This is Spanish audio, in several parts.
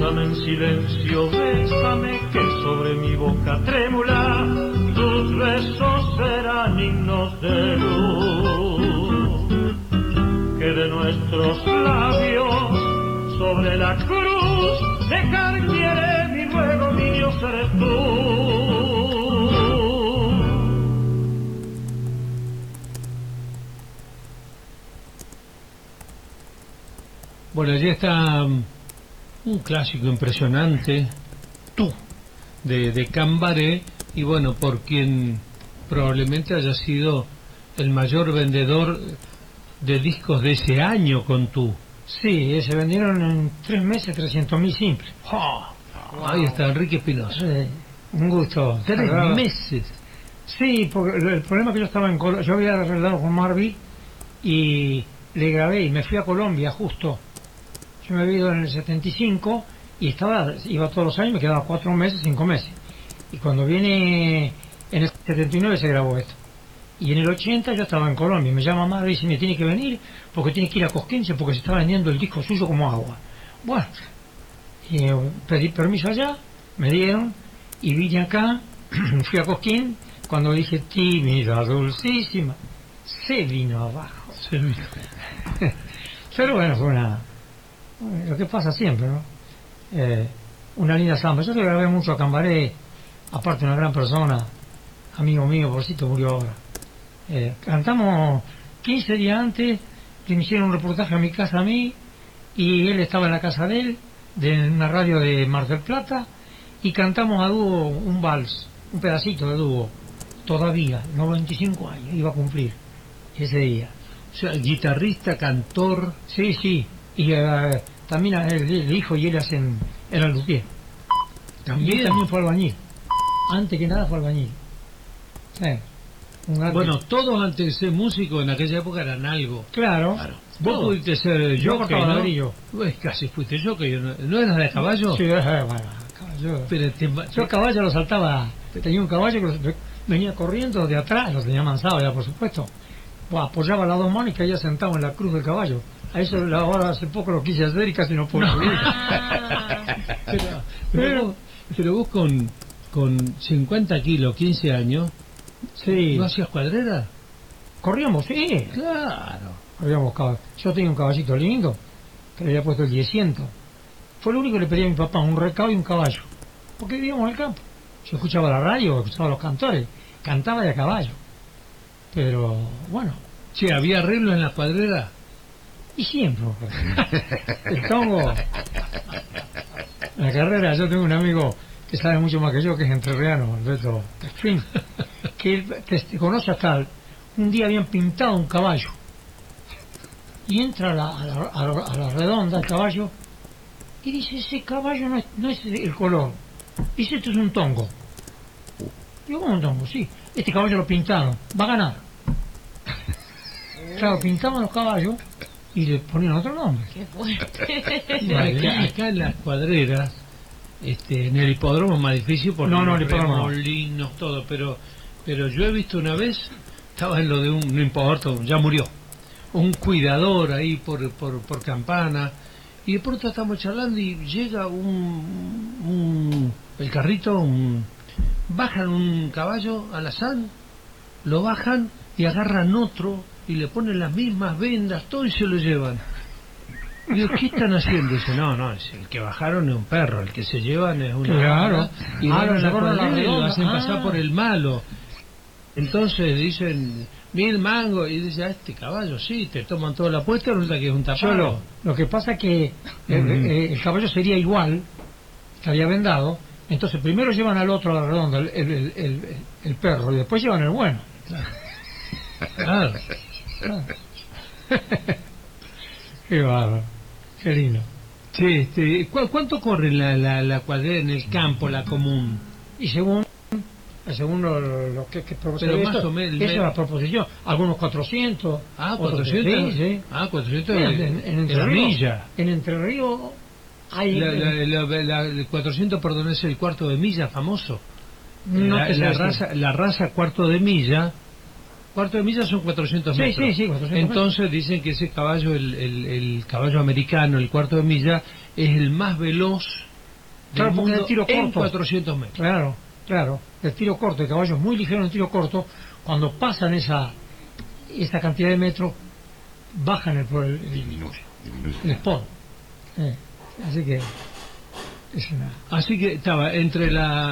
Bésame en silencio, bésame, que sobre mi boca trémula tus besos serán himnos de luz. Que de nuestros labios sobre la cruz dejar quiere mi luego, mi Dios eres tú. Bueno, allí está un clásico impresionante, Tú, de Cambaré, y bueno, por quien probablemente haya sido el mayor vendedor de discos de ese año con Tú. Sí, se vendieron en 3 meses 300.000 simples. ¡Oh! Wow. Ahí está Enrique Espinosa. Un gusto. 3 meses. Sí, porque el problema es que yo estaba en Colombia, yo había arreglado con Marvi y le grabé y me fui a Colombia justo. Yo me había ido en el 75 y iba todos los años, me quedaba 4 meses, 5 meses. Y cuando viene en el 79 se grabó esto. Y en el 80 yo estaba en Colombia, me llama Marvi y dice, me tiene que venir porque tiene que ir a Cosquín porque se está vendiendo el disco suyo como agua. Bueno, y pedí permiso allá, me dieron y vine acá, fui a Cosquín, cuando dije tímida, dulcísima, se vino abajo. Se vino. Pero bueno, fue lo que pasa siempre, ¿no? Una linda samba. Yo le grabé mucho a Cambaré, aparte una gran persona, amigo mío, porcito, murió ahora. Cantamos 15 días antes, le hicieron un reportaje a mi casa a mí, y él estaba en la casa de él, de una radio de Mar del Plata, y cantamos a dúo un vals, un pedacito de dúo, todavía, 95 años, iba a cumplir ese día. O sea, guitarrista, cantor. Sí, sí, y también el hijo y él hacen el luthier. Y él también fue albañil, antes que nada fue albañil. Sí. Bueno, todos antes de ser músicos en aquella época eran algo. Claro. Vos pudiste ser yo jockey, cortaba ¿no? ladrillo. Casi fuiste jockey, ¿no eras de caballo? Sí, bueno, caballo. Pero yo a caballo lo saltaba, tenía un caballo que venía corriendo de atrás, lo tenía mansado ya, por supuesto. Apoyaba las 2 manos y caía sentado en la cruz del caballo. A eso ahora hace poco lo quise hacer y casi no puedo subir. Pero vos con 50 kilos, 15 años, sí. ¿no hacías cuadrera? Corríamos, sí. Claro. Corríamos caballo. Yo tenía un caballito lindo, que le había puesto el 1000. Fue lo único que le pedí a mi papá, un recado y un caballo. Porque vivíamos en el campo. Yo escuchaba la radio, escuchaba a los cantores, cantaba de a caballo. Pero, bueno. Sí, ¿había arreglos en la cuadrera? Y siempre. El tango. En la carrera, yo tengo un amigo que sabe mucho más que yo, que es entrerriano, Alberto Tespín, que conoce hasta un día habían pintado un caballo y entra a la redonda el caballo y dice, ese caballo no es el color, dice, esto es un tongo. Yo, ¿cómo un tongo? Sí, este caballo lo pintaron, va a ganar. Claro, pintaban los caballos y le ponían otro nombre. Qué fuerte. Acá en las cuadreras, en el hipódromo es más difícil porque no, el hipódromo remolinos, todo, pero yo he visto una vez, estaba en lo de no importa, ya murió, un cuidador ahí por Campana, y de pronto estamos charlando y llega el carrito, bajan un caballo alazán, lo bajan y agarran otro y le ponen las mismas vendas, todo, y se lo llevan. Y digo, ¿qué están haciendo? Dice, no, el que bajaron es un perro, el que se llevan es una... Claro. Y van a la cuadrera y lo redonda. hacen pasar por el malo. Entonces dicen 1000 mangos, y dice, este caballo, sí, te toman toda la apuesta, resulta que es un tapado. Lo que pasa es que el caballo sería igual, estaría vendado, entonces primero llevan al otro a la redonda, el perro, y después llevan el bueno. Claro. Qué bárbaro, qué lindo. Sí, ¿cuánto corre la cuadrera en el campo, la común? Y según lo que propone, pero más o menos esa es la proposición, algunos 400. 400. Sí. 400 en Entre Ríos. En Entre Ríos hay el 400, perdón, es el cuarto de milla famoso. No, la raza cuarto de milla son 400 metros. Sí, 400 entonces metros. dicen que ese caballo, el caballo americano, el cuarto de milla, es el más veloz Claro, del porque mundo el tiro en corto. 400 metros. Claro, el tiro corto, el caballo es muy ligero en el tiro corto, cuando pasan esa cantidad de metros, bajan el spot. Así que es una... Así que estaba entre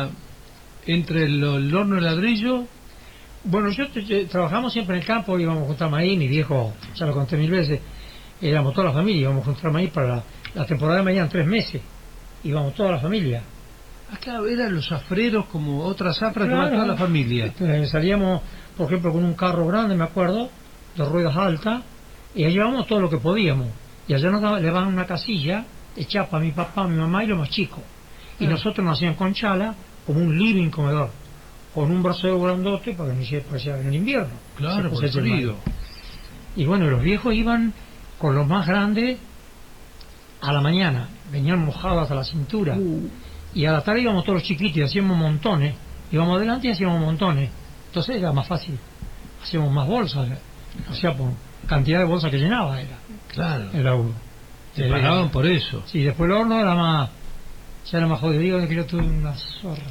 el horno de ladrillo. Bueno, trabajamos siempre en el campo, íbamos a juntar maíz, mi viejo, ya lo conté 1000 veces, éramos toda la familia, íbamos a juntar maíz para la temporada de maíz en 3 meses, íbamos toda la familia. Ah, claro, eran los zafreros como otra zafra que va toda la familia. Salíamos, por ejemplo, con un carro grande, me acuerdo, de ruedas altas, y allá llevábamos todo lo que podíamos. Y allá nos daban una casilla de chapa a mi papá, a mi mamá y los más chicos. Y nosotros nos hacían con chala, como un living comedor, con un brasero grandote para que no se pasara en el invierno. Claro, por el frío. Y bueno, los viejos iban con los más grandes a la mañana, venían mojados hasta la cintura. Y a la tarde íbamos todos los chiquitos y hacíamos montones. Íbamos adelante y hacíamos montones. Entonces era más fácil. Hacíamos más bolsas. O sea, por cantidad de bolsas que llenaba era. Claro. El laburo. Se pagaban por eso. Sí, después el horno era más... Ya era más jodido. Digo que yo tuve una zorra.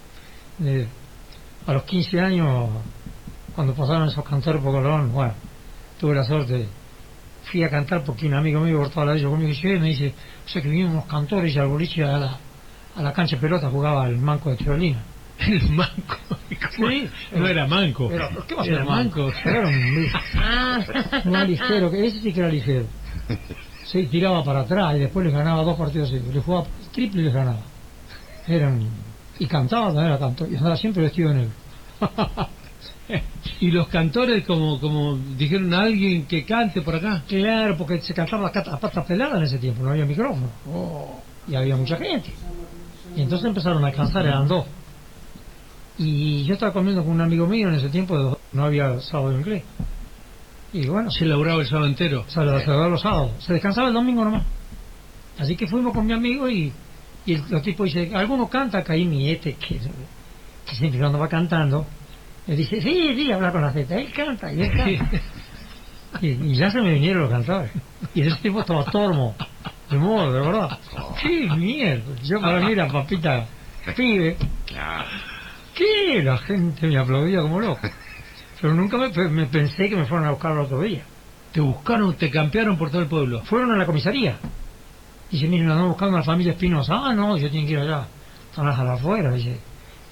A los 15 años, cuando pasaron esos cantores por Colón, bueno, tuve la suerte. Fui a cantar porque un amigo mío cortaba la ellos conmigo y me dice, o sea que vinieron unos cantores y al boliche a la cancha de pelota jugaba el manco de Tirolina. El manco. Sí, no era manco. ¿Qué va a ser era manco? Era un más ligero, ese sí que era ligero. Sí, tiraba para atrás y después les ganaba 2 partidos seguidos. Le jugaba triple y les ganaba. Y cantaba también, era cantor, y andaba siempre vestido de negro. Y los cantores, como dijeron a alguien que cante por acá. Claro, porque se cantaba las patas peladas en ese tiempo, no había micrófono. Y había mucha gente. Y entonces empezaron a alcanzar, eran 2. Y yo estaba comiendo con un amigo mío en ese tiempo, no había sábado en inglés. Y bueno, se laburaba el sábado entero. Se laburaba los sábados, se descansaba el domingo nomás. Así que fuimos con mi amigo y los tipos dicen, ¿alguno canta? Caí mi que siempre cuando va cantando, le dice, sí, habla con la Z, él canta, y él canta. y ya se me vinieron los cantores. Y ese tipo estaba tormo, de modo, de verdad. ¡Qué mierda! Yo para mí era papita pibe. ¿Qué? La gente me aplaudía como loco. Pero nunca me pensé que me fueron a buscar el otro día. ¿Te buscaron, te campearon por todo el pueblo? Fueron a la comisaría. Dice, miren, nos andamos buscando a la familia Espinosa. Ah, no, yo tengo que ir allá. Están afuera, dice.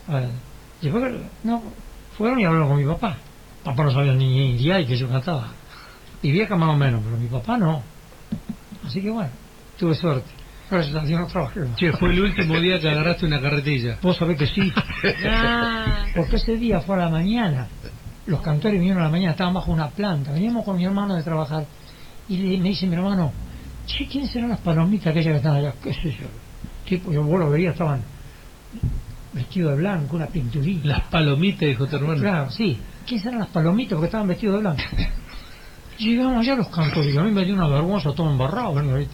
No, fueron y hablaron con mi papá. Papá no sabía ni india y que yo cantaba. Y vieja más o menos, pero mi papá no. Así que bueno, tuve suerte. Gracias a Dios no trabajé. Che, fue el último día que agarraste una carretilla. Vos sabés que sí. Porque ese día fue a la mañana. Los cantores vinieron a la mañana, estaban bajo una planta. Veníamos con mi hermano de trabajar. Y me dice mi hermano, che, ¿quiénes serán las palomitas aquellas que están allá? ¿Qué sé yo? Tipo, vos lo verías, estaban vestidos de blanco, una pinturita. Las palomitas, dijo tu hermano. Claro, sí. ¿Quiénes eran las palomitas? Porque estaban vestidos de blanco. Llegamos allá los cantores, y a mí me dio una vergüenza, todo embarrado.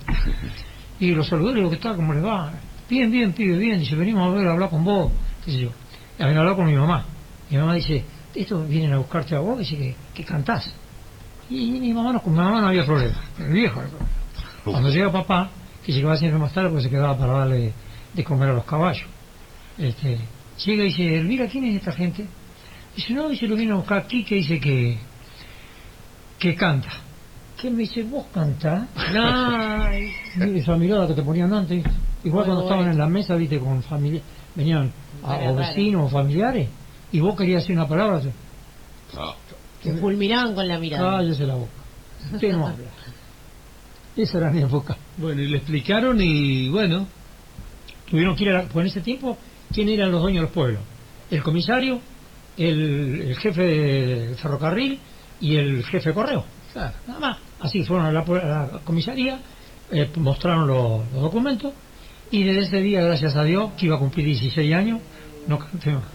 Y los saludé, le digo, ¿qué tal? ¿Cómo les va? Bien, pibe, bien. Dice, venimos a hablar con vos. ¿Qué sé yo? Y a mí me habló con mi mamá. Mi mamá dice, estos vienen a buscarte a vos, dice que cantás. Y mi mamá no había problema. El viejo era el problema. Cuando llega papá, que llegaba siempre más tarde porque se quedaba para darle de comer a los caballos, llega y dice, Elvira, ¿quién es esta gente? Dice, no, dice, lo viene a buscar aquí, que dice que canta. ¿Qué me dice? ¿Vos cantás? Ay, esa mirada que te ponían antes. Igual cuando estaban en la mesa, viste, con familia, venían o vecinos o familiares, y vos querías decir una palabra. Te fulminaban con la mirada. Cállese la boca. Usted no habla. Esa era mi época. Bueno, y le explicaron y bueno. Tuvieron que ir pues en ese tiempo, ¿quién eran los dueños de los pueblos? El comisario, el jefe de ferrocarril y el jefe de correo. Claro, nada más. Así fueron a la comisaría, mostraron los documentos y desde ese día, gracias a Dios, que iba a cumplir 16 años, no canté más.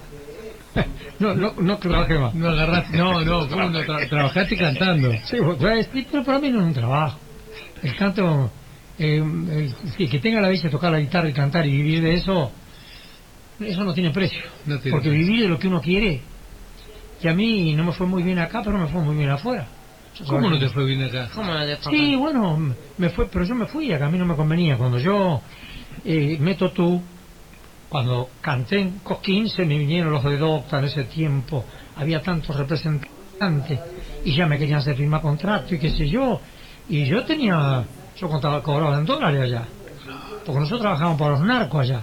No trabajé más. No agarraste, ¿cómo no trabajaste cantando? Sí, pero para mí no es un trabajo. El canto, que tenga la belleza de tocar la guitarra y cantar y vivir de eso no tiene precio. Porque vivir de lo que uno quiere, que a mí no me fue muy bien acá, pero me fue muy bien afuera. ¿Cómo no te fue bien acá? Sí, bueno, pero yo me fui acá, a mí no me convenía. Cuando yo meto tú, cuando canté en Cosquín se me vinieron los de Docta en ese tiempo, había tantos representantes y ya me querían hacer firmar contrato y qué sé yo, y yo cobraba en dólares allá, porque nosotros trabajábamos para los narcos allá.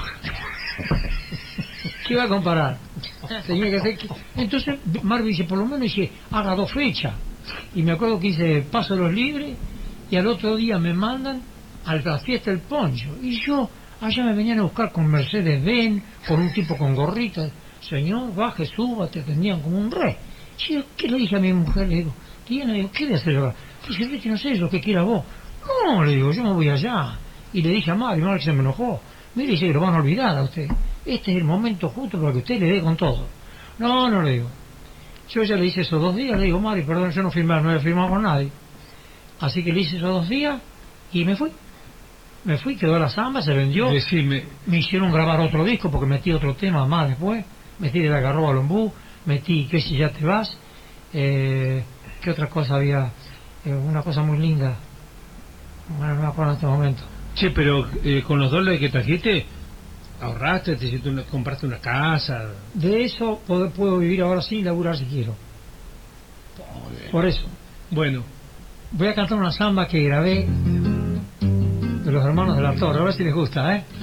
¿Qué iba a comparar? Tenía que hacer... Entonces Marvin dice, por lo menos dice, haga 2 fechas. Y me acuerdo que hice Paso de los Libres y al otro día me mandan a la fiesta del Poncho. Y yo, allá me venían a buscar con Mercedes-Benz, con un tipo con gorrita. Señor, baje, suba, te atendían como un rey. Y yo, ¿qué le dije a mi mujer? Le digo, Diana, le digo, ¿qué voy a hacer ahora? Dice, vete, no sé, lo que quiera vos. No, le digo, yo me voy allá. Y le dije a Mario, que se me enojó. Mire, dice, lo van a olvidar a usted. Este es el momento justo para que usted le dé con todo. No, le digo. Yo ya le hice esos 2 días, le digo, Mari, perdón, yo no he firmado con nadie. Así que le hice esos 2 días y me fui. Me fui, quedó la samba, se vendió. Decime. Me hicieron grabar otro disco porque metí otro tema más después. Metí de la Garroba al Ombú, metí Que si ya te vas. ¿Qué otra cosa había? Una cosa muy linda. Bueno, no me acuerdo en este momento. Che, pero con los dólares que trajiste, ahorraste, compraste una casa. De eso puedo vivir ahora sin laburar si quiero. Por eso. Bueno, voy a cantar una samba que grabé de los Hermanos de la Torre, a ver si les gusta, ¿eh?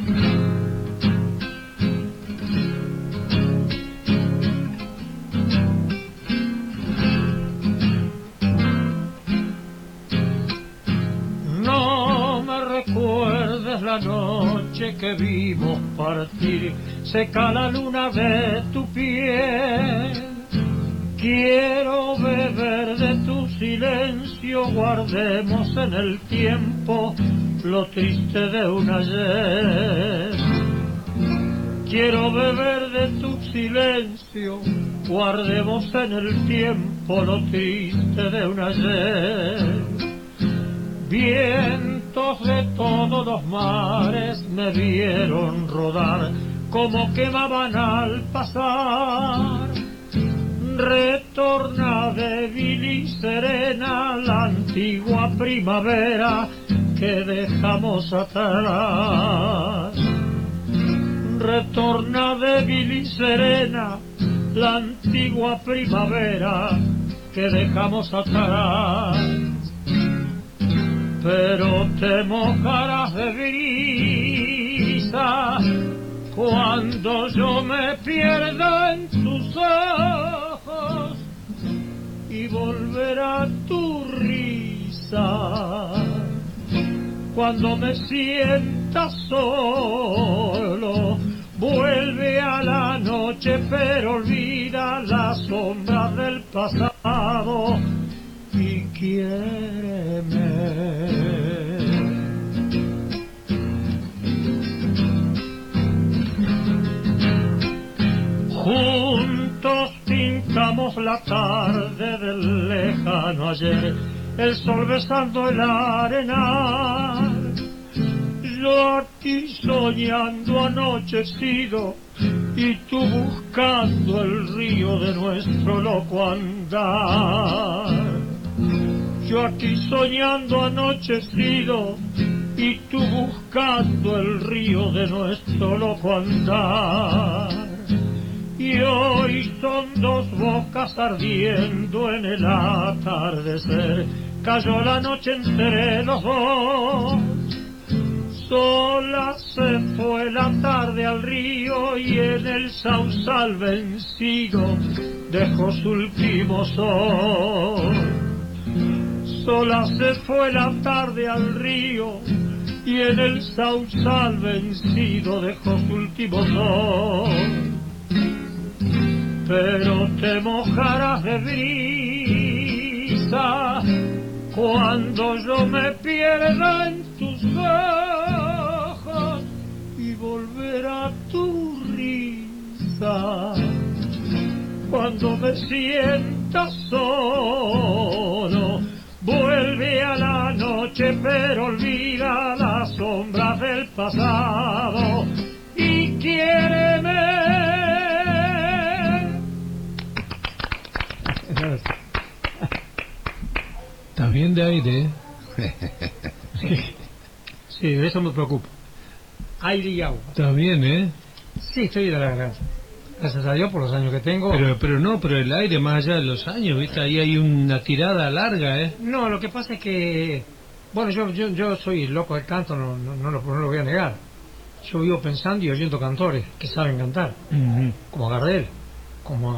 La noche que vimos partir, seca la luna de tu piel. Quiero beber de tu silencio, guardemos en el tiempo lo triste de un ayer. Quiero beber de tu silencio, guardemos en el tiempo lo triste de un ayer. Vientos de todos los mares me vieron rodar, como quemaban al pasar. Retorna débil y serena la antigua primavera que dejamos atrás. Retorna débil y serena la antigua primavera que dejamos atrás. Pero te mojarás de brisa cuando yo me pierda en tus ojos y volverá tu risa. Cuando me sientas solo, vuelve a la noche, pero olvida las sombras del pasado y quiéreme. Juntos pintamos la tarde del lejano ayer, el sol besando el arenal. Yo aquí soñando anochecido y tú buscando el río de nuestro loco andar. Yo aquí soñando anochecido y tú buscando el río de nuestro loco andar. Y hoy son 2 bocas ardiendo en el atardecer. Cayó la noche entre los dos. Sola se fue la tarde al río y en el sausal vencido dejó su último sol. Sola se fue la tarde al río y en el sausal vencido dejó su último sol. Pero te mojarás de brisa cuando yo me pierda en tus ojos y volverá tu risa. Cuando me sientas solo, vuelve a la noche, pero olvida las sombras del pasado y quiéreme. ¿Estás bien de aire? Sí, de eso me preocupo. Aire y agua. Está bien, ¿eh? Sí, estoy de la garganta. Gracias a Dios por los años que tengo. Pero el aire más allá de los años, ¿viste? Ahí hay una tirada larga, ¿eh? No, lo que pasa es que, bueno, yo soy loco del canto, no lo voy a negar. Yo vivo pensando y oyendo cantores que saben cantar, como a Gardel, como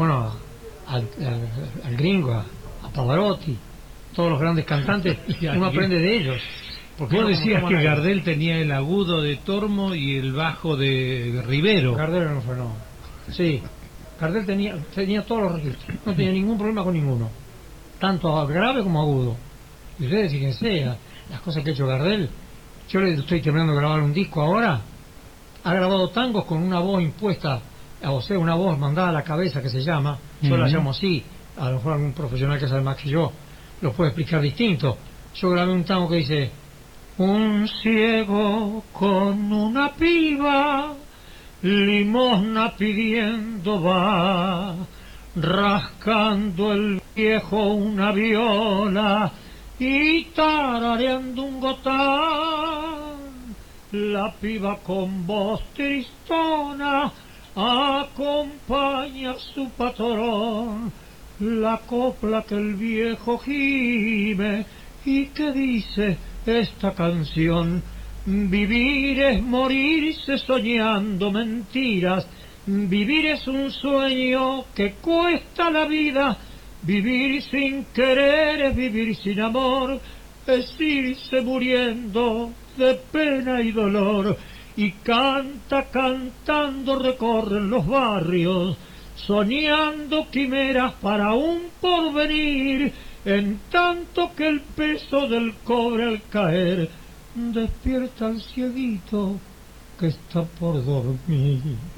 al gringo, a Pavarotti, todos los grandes cantantes, uno aprende de ellos. Porque vos decías que Gardel tenía el agudo de Tormo y el bajo de Rivero. Gardel no fue, no. Sí, Gardel tenía todos los registros, no tenía ningún problema con ninguno, tanto grave como agudo. Y ustedes fíjense, las cosas que ha hecho Gardel. Yo le estoy terminando de grabar un disco ahora. Ha grabado tangos con una voz impuesta, o sea, una voz mandada a la cabeza que se llama, yo la llamo así, a lo mejor algún profesional que sabe más que yo lo puede explicar distinto. Yo grabé un tango que dice: un ciego con una piba, limosna pidiendo va, rascando el viejo una viola y tarareando un gotán. La piba con voz tristona acompaña a su patrón, la copla que el viejo gime y que dice esta canción: vivir es morirse soñando mentiras, vivir es un sueño que cuesta la vida, vivir sin querer es vivir sin amor, es irse muriendo de pena y dolor. Y cantando recorren los barrios, soñando quimeras para un porvenir, en tanto que el peso del cobre al caer despierta al cieguito que está por dormir.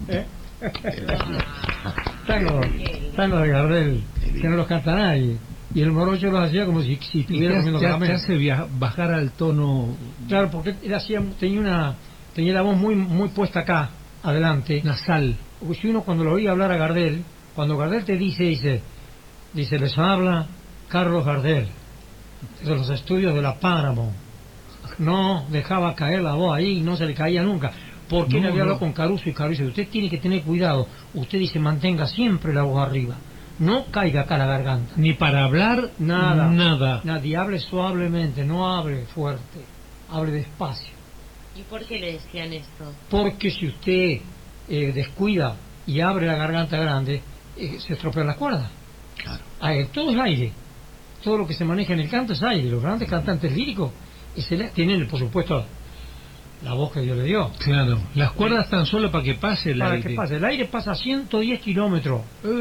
Tango de Gardel, que no los canta nadie. Y el morocho lo hacía como si estuviera comiendo caramelo. Te hace bajar al tono. Claro, porque él tenía la voz muy puesta acá, adelante. Nasal. Si uno cuando lo oía hablar a Gardel, cuando Gardel te dice, les habla Carlos Gardel, de los estudios de la Paramount. No dejaba caer la voz ahí, no se le caía nunca. Porque él había hablado con Caruso y Caruso: usted tiene que tener cuidado. Usted dice, mantenga siempre la voz arriba. No caiga acá la garganta. Ni para hablar, nada. Nadie hable suavemente, no hable fuerte, hable despacio. ¿Y por qué le decían esto? Porque si usted descuida y abre la garganta grande, se estropean las cuerdas. Claro. Todo es aire. Todo lo que se maneja en el canto es aire. Los grandes cantantes líricos tienen, por supuesto, la voz que Dios le dio. Claro. Las cuerdas están solo para que pase el aire. Para que pase. El aire pasa a 110 kilómetros.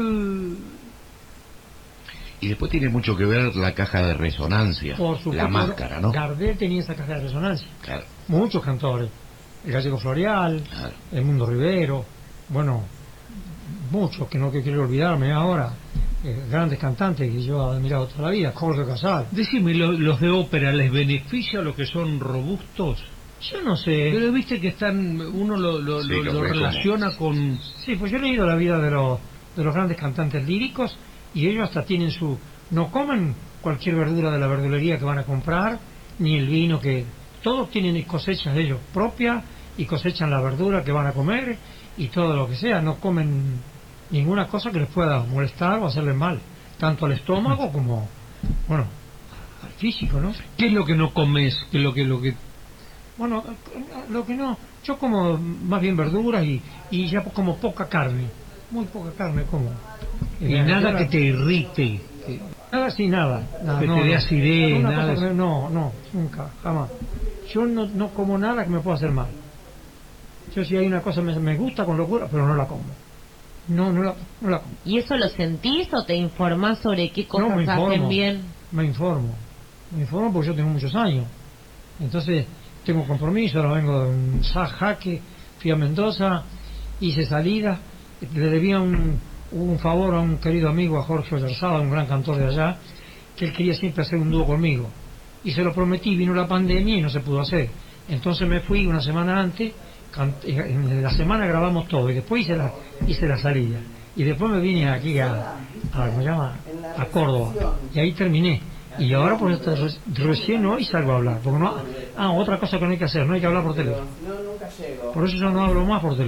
Y después tiene mucho que ver la caja de resonancia, por supuesto, la máscara, ¿no? Gardel tenía esa caja de resonancia. Claro. Muchos cantores. El Gallego Floreal, claro. El Mundo Rivero, bueno, muchos que no quiero olvidarme ahora, grandes cantantes que yo he admirado toda la vida, Jorge Casal. Decime, ¿los de ópera les beneficia a los que son robustos? Yo no sé. Pero viste que uno lo relaciona con... Sí, pues yo he leído la vida de los grandes cantantes líricos y ellos hasta tienen no comen cualquier verdura de la verdulería que van a comprar, ni el vino que... Todos tienen cosechas de ellos propias y cosechan la verdura que van a comer y todo lo que sea. No comen ninguna cosa que les pueda molestar o hacerles mal, tanto al estómago como, bueno, al físico, ¿no? ¿Qué es lo que no comes? ¿Qué es lo que... Bueno, lo que no... Yo como más bien verduras y ya como poca carne. Muy poca carne como. Y nada que te irrite. Nada, sí, nada. Que te dé acidez, nada. No, nunca, jamás. Yo no como nada que me pueda hacer mal. Yo si hay una cosa me gusta con locura, pero no la como. No la como. ¿Y eso lo sentís o te informás sobre qué cosas hacen bien? Me informo porque yo tengo muchos años. Entonces tengo compromiso, ahora vengo de un jaque, fui a Mendoza, hice salida, le debía un favor a un querido amigo, a Jorge Ollerzada, un gran cantor de allá, que él quería siempre hacer un dúo conmigo. Y se lo prometí, vino la pandemia y no se pudo hacer. Entonces me fui una semana antes, en la semana grabamos todo, y después hice la salida. Y después me vine aquí a Córdoba, y ahí terminé. Y ahora por esto recién hoy salgo a hablar, porque otra cosa que no hay que hacer, no hay que hablar por teléfono. Por eso yo no hablo más por teléfono.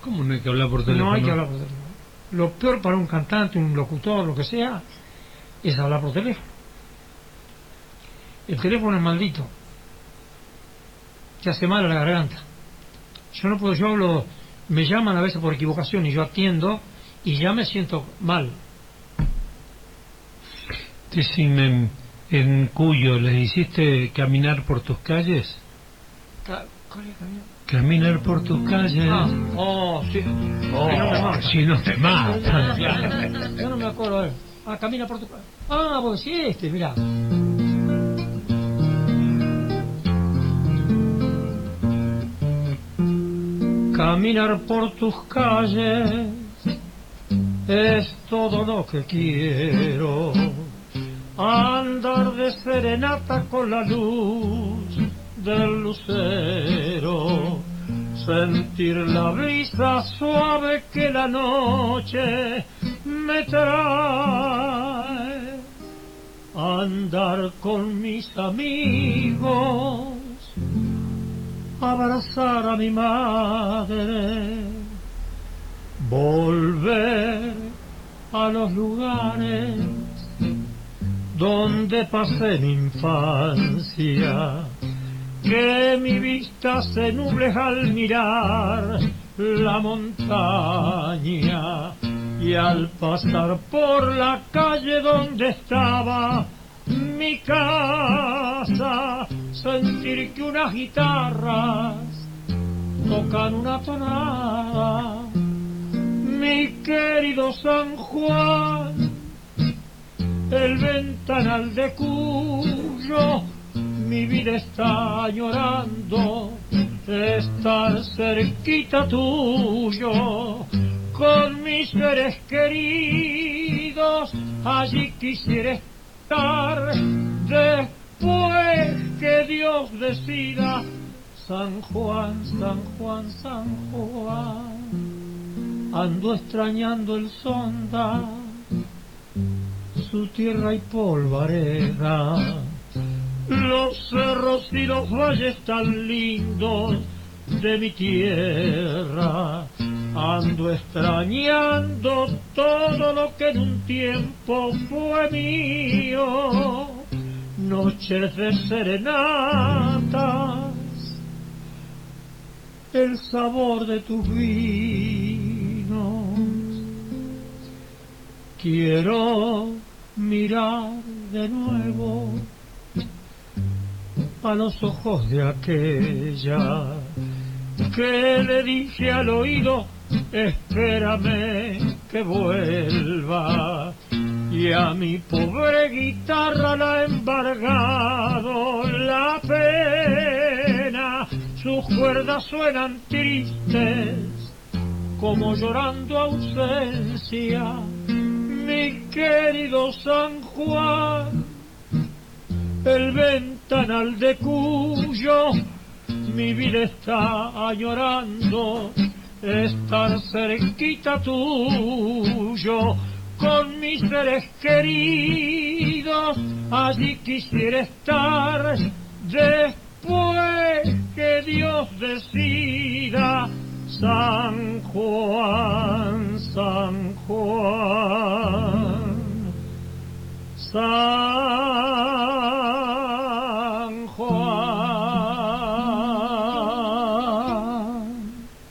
¿Cómo no hay que hablar por teléfono? No hay que hablar por teléfono. Lo peor para un cantante, un locutor, lo que sea, es hablar por teléfono. El teléfono es maldito. Te hace mal a la garganta. Yo no puedo, yo hablo, me llaman a veces por equivocación y yo atiendo y ya me siento mal. Decime, en Cuyo, ¿les hiciste caminar por tus calles? ¿Cuál es, caminar? Caminar por tus calles. Sí. Si no te matan. Yo no me acuerdo. A ver. Camina por tu calle. Pues sí, mirá. Caminar por tus calles es todo lo que quiero. Andar de serenata con la luz del lucero, sentir la brisa suave que la noche me trae, andar con mis amigos, abrazar a mi madre, volver a los lugares donde pasé mi infancia, que mi vista se nuble al mirar la montaña y al pasar por la calle donde estaba mi casa, sentir que unas guitarras tocan una tonada. Mi querido San Juan, el ventanal de Cuyo, mi vida está añorando estar cerquita tuyo, con mis seres queridos, allí quisiera estar, después que Dios decida. San Juan, San Juan, San Juan, ando extrañando el Sonda, su tierra y polvareda, los cerros y los valles tan lindos de mi tierra. Ando extrañando todo lo que en un tiempo fue mío, noches de serenatas, el sabor de tus vinos. Quiero mirar de nuevo a los ojos de aquella que le dije al oído, espérame que vuelva, y a mi pobre guitarra la ha embargado la pena, sus cuerdas suenan tristes como llorando ausencia. Mi querido San Juan, el ventanal de Cuyo, mi vida está añorando estar cerquita tuyo, con mis seres queridos, allí quisiera estar, después que Dios decida. San Juan, San Juan, San Juan.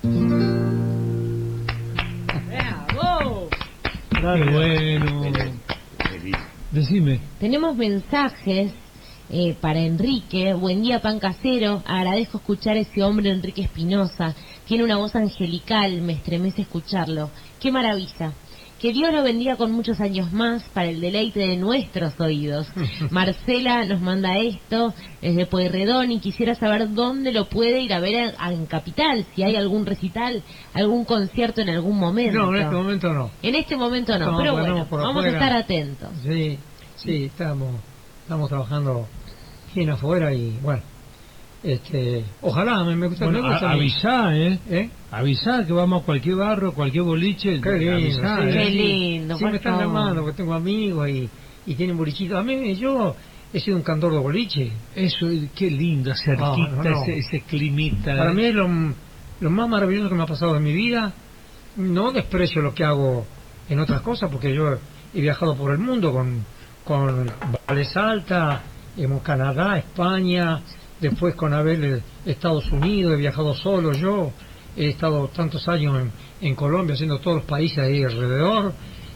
¡Bravo! Qué bueno. Decime. Tenemos mensajes para Enrique. Buen día, pan casero. Agradezco escuchar a ese hombre, Enrique Espinosa. Tiene una voz angelical, me estremece escucharlo. ¡Qué maravilla! Que Dios lo bendiga con muchos años más para el deleite de nuestros oídos. Marcela nos manda esto desde Pueyrredón y quisiera saber dónde lo puede ir a ver en Capital, si hay algún recital, algún concierto en algún momento. No, en este momento no. En este momento no, No, pero bueno, bueno, vamos a estar atentos. Sí, estamos trabajando bien afuera y bueno, ojalá, me gusta. Bueno, me gusta avisá, avisá que vamos a cualquier barrio, cualquier boliche. Qué lindo, avisá, sí. Qué lindo, Sí, por me están favor. llamando, porque tengo amigos y tienen bolichitos. A mí, yo he sido un cantor de boliche. Eso, qué lindo, cerquita, No. ese climita. Para mí es lo más maravilloso que me ha pasado en mi vida. No desprecio lo que hago en otras cosas, porque yo he viajado por el mundo con Vales Alta, en Canadá, España, después con Abel Estados Unidos, he viajado solo yo, he estado tantos años en Colombia haciendo todos los países ahí alrededor,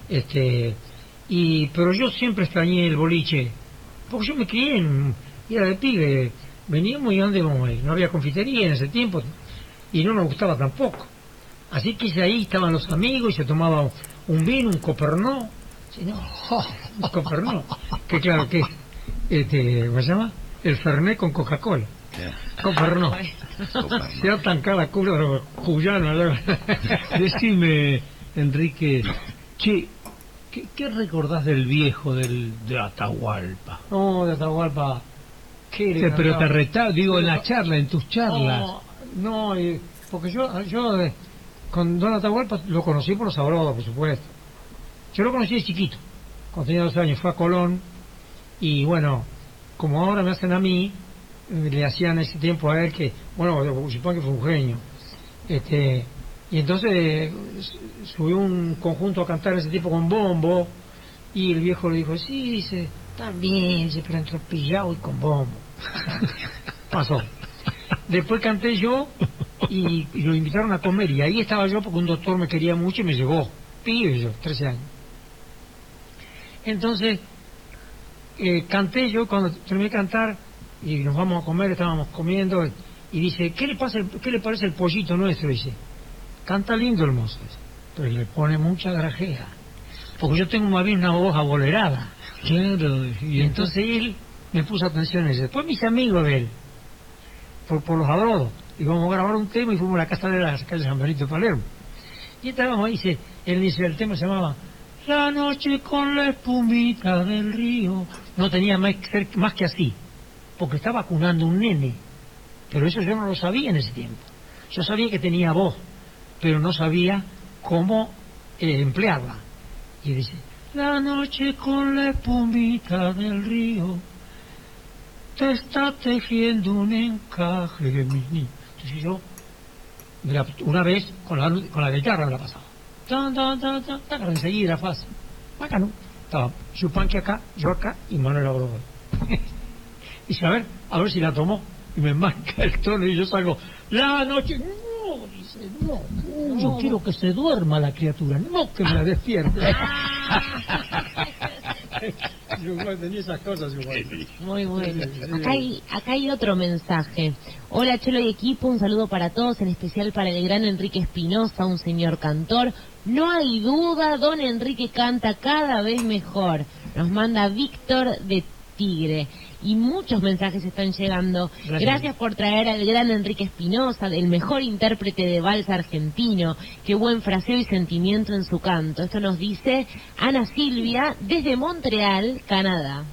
pero yo siempre extrañé el boliche, porque yo me crié y era de pibe, veníamos y andemos, no había confitería en ese tiempo y no nos gustaba tampoco. Así que ahí estaban los amigos y se tomaba un vino, un Copernó. Sí, no, un Copernó. Que claro que ¿cómo se llama? El Fernet con Coca-Cola. Copernó. Se ha tan cara culo cuyano. Decime, Enrique, che, ¿qué recordás del viejo de Atahualpa? No, de Atahualpa. Pero te retaba, digo, en la charla, en tus charlas. No, porque yo con Don Atahualpa lo conocí por los Sabrodos, por supuesto. Yo lo conocí de chiquito, cuando tenía 12 años, fue a Colón, y bueno, como ahora me hacen a mí, le hacían ese tiempo a él que, bueno, supongo que fue un genio. Y entonces subió un conjunto a cantar ese tipo con bombo, y el viejo le dijo, sí, dice, también, dice, pero entropillado y con bombo. Pasó. Después canté yo y lo invitaron a comer, y ahí estaba yo porque un doctor me quería mucho y me llevó, pibe yo, 13 años. Entonces canté yo, cuando terminé de cantar y nos vamos a comer, estábamos comiendo, y dice, ¿qué le parece el pollito nuestro? Dice, canta lindo el mozo, pero le pone mucha grajea, porque yo tengo más bien una voz abolerada. Claro. Y entonces él me puso atención y dice, después mis amigos de él, por los Abrodos, y vamos a grabar un tema y fuimos a la casa de la calle San Benito de Palermo. Y estábamos ahí, él dice, el tema se llamaba La noche con la espumita del río. No tenía más que así, porque estaba vacunando un nene, pero eso yo no lo sabía en ese tiempo. Yo sabía que tenía voz, pero no sabía cómo emplearla. Y dice, la noche con la espumita del río te está tejiendo un encaje, mi niño. Entonces yo, una vez, con la guitarra me la pasaba. Enseguida era fácil. Bacano. Estaba Yupanqui acá, yo acá y Manuel Abrodo. Dice, a ver si la tomó. Y me marca el tono y yo salgo, la noche. No, dice, no. Yo quiero que se duerma la criatura, no que me la despierte. Yo tenía esas cosas igual. Muy bueno. Acá hay otro mensaje. Hola Chelo y equipo, un saludo para todos, en especial para el gran Enrique Espinosa, un señor cantor. No hay duda, don Enrique canta cada vez mejor. Nos manda Víctor de Tigre. Y muchos mensajes están llegando. Gracias por traer al gran Enrique Espinosa, el mejor intérprete de vals argentino. Qué buen fraseo y sentimiento en su canto. Esto nos dice Ana Silvia desde Montreal, Canadá.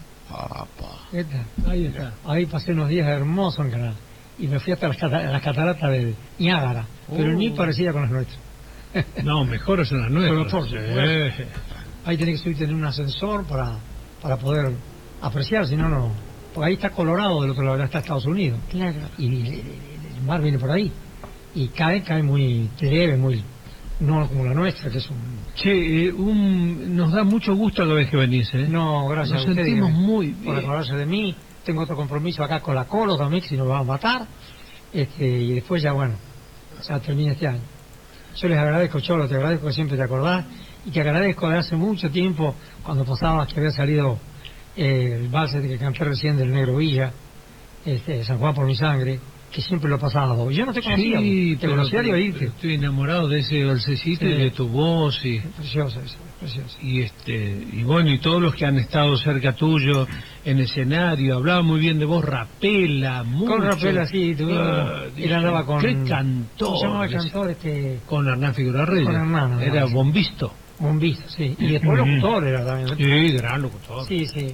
Ahí está. Ahí pasé unos días hermosos en Canadá. Y me fui hasta las cataratas de Niágara, pero ni parecida con las nuestras. No, mejores son las nuestras. Ahí tenés que subirte en un ascensor para poder apreciar, si no. Porque ahí está Colorado, del otro lado está Estados Unidos. Claro. Y el mar viene por ahí. Y cae muy leve, no como la nuestra, que es un... Che, nos da mucho gusto cada vez que venís, ¿eh? No, gracias nos a ustedes. Sentimos muy bien. Por acordarse de mí. Tengo otro compromiso acá con la Colo también, que si nos van a matar. Y después ya, ya termina este año. Yo les agradezco, Cholo, te agradezco que siempre te acordás. Y te agradezco de hace mucho tiempo, cuando pasabas que había salido el vals que canté recién del Negro Villa, San Juan por mi sangre, que siempre lo pasaba. Yo no te conocía, te conocía de oírte. Estoy enamorado de ese balsecito y de tu voz y precioso eso, precioso. Y bueno, y todos los que han estado cerca tuyo en escenario, hablaba muy bien de vos, Rapela, mucho. Con Rapela, sí, él andaba con... ¿Qué cantor? ¿Cómo se llamaba el cantor? Con Hernán Figueroa Reyes. Con Hernán. Era bombisto. Bombista, sí. Y después locutor era también. Sí, gran locutor.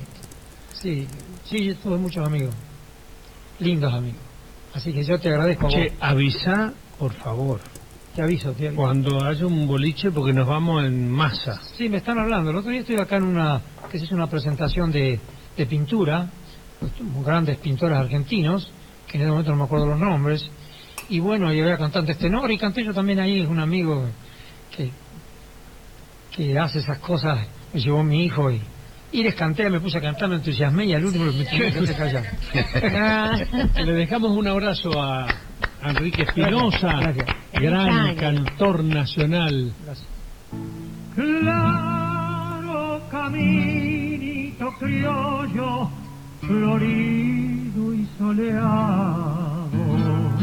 Sí, yo tuve muchos amigos. Lindos amigos. Así que yo te agradezco. Che, avisa, por favor. Te aviso. Cuando haya un boliche, porque nos vamos en masa. Sí, me están hablando. El otro día estoy acá en que se hizo una presentación de pintura, grandes pintores argentinos, que en este momento no me acuerdo los nombres, y bueno, y había cantantes tenor, y canté yo también ahí, un amigo que hace esas cosas, me llevó mi hijo y les canté, me puse a cantar, me entusiasmé y al último me quedé callado. Le dejamos un abrazo a Enrique Espinosa, Gracias. gran cantor nacional. Gracias. Claro caminito criollo, florido y soleado.